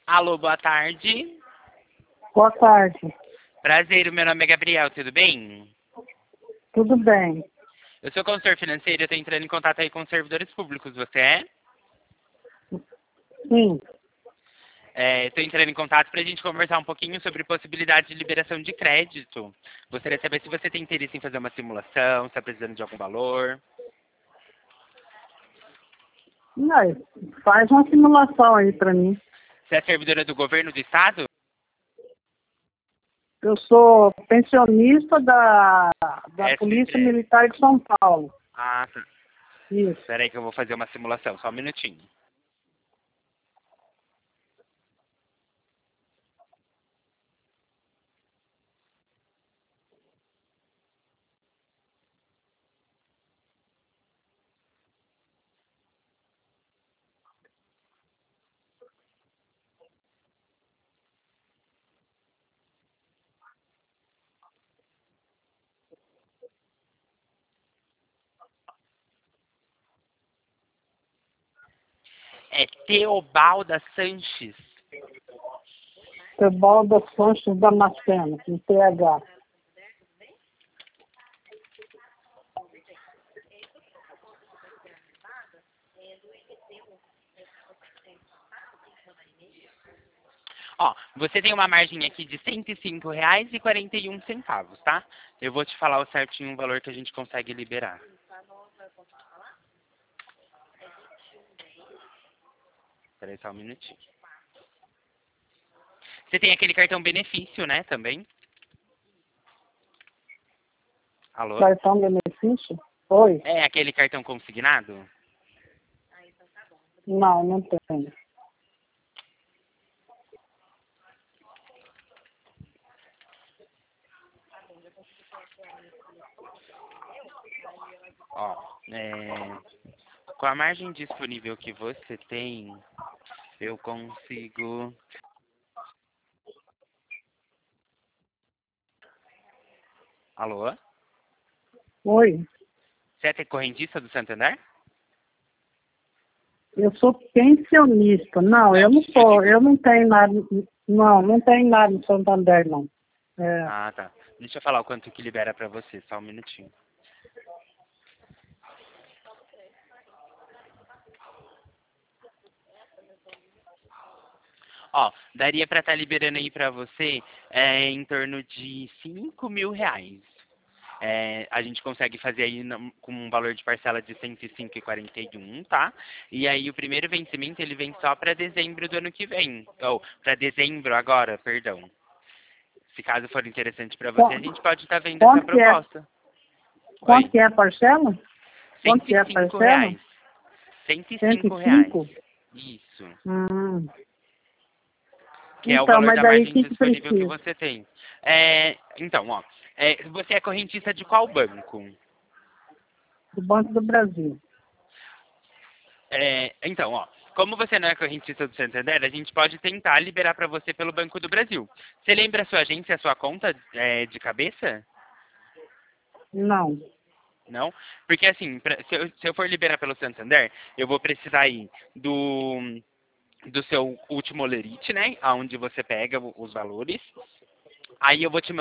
Alô, boa tarde. Boa tarde. Prazer, o meu nome é Gabriel, tudo bem? Tudo bem? Eu sou consultor financeiro, eu estou entrando em contato aí com os servidores públicos, você é? Sim. Estou entrando em contato para a gente conversar um pouquinho sobre possibilidade de liberação de crédito. Gostaria de saber se você tem interesse em fazer uma simulação, se está precisando de algum valor. Aí, faz uma simulação aí para mim. Você é servidora do governo do estado? Eu sou pensionista da Polícia SP. Militar de São Paulo. Ah, tá. Isso. Espera aí que eu vou fazer uma simulação, só um minutinho. É Teobalda Sanches. Teobalda Sanches Damasceno, com TH. Ó, você tem uma margem aqui de R$ 105,41, tá? Eu vou te falar o certinho o valor que a gente consegue liberar. Espera aí só um minutinho. Você tem aquele cartão benefício, né, também? Alô? Cartão benefício? Oi? É aquele cartão consignado? Não tenho. Ó, com a margem disponível que você tem, eu consigo... Alô? Oi? Você é correntista do Santander? Eu sou pensionista. Não, eu não eu sou. digo... Eu não tenho nada. Não tenho nada no Santander, não. É, Ah, tá. Deixa eu falar o quanto que libera pra você, só um minutinho. Ó, daria pra estar liberando aí pra você em torno de R$ 5.000. A gente consegue fazer aí com um valor de parcela de 105,41, tá? E aí o primeiro vencimento ele vem só para dezembro do ano que vem. Ou para dezembro agora, perdão. Se caso for interessante para você, a gente pode estar vendo essa quanto que é? proposta. Quanto Oi. que é a parcela? Quanto que é a parcela? R$ 105. R$ 105. 105? Isso. Hum. Que é o Então, valor mas da daí o margem que disponível que precisa? você tem. Então, ó. Você é correntista de qual banco? Do Banco do Brasil. Então, ó, como você não é correntista do Santander, a gente pode tentar liberar para você pelo Banco do Brasil. Você lembra a sua agência, a sua conta de cabeça? Não. Não? Porque assim, se eu for liberar pelo Santander, eu vou precisar aí do seu último olerite, né? Aonde você pega os valores. Aí eu vou te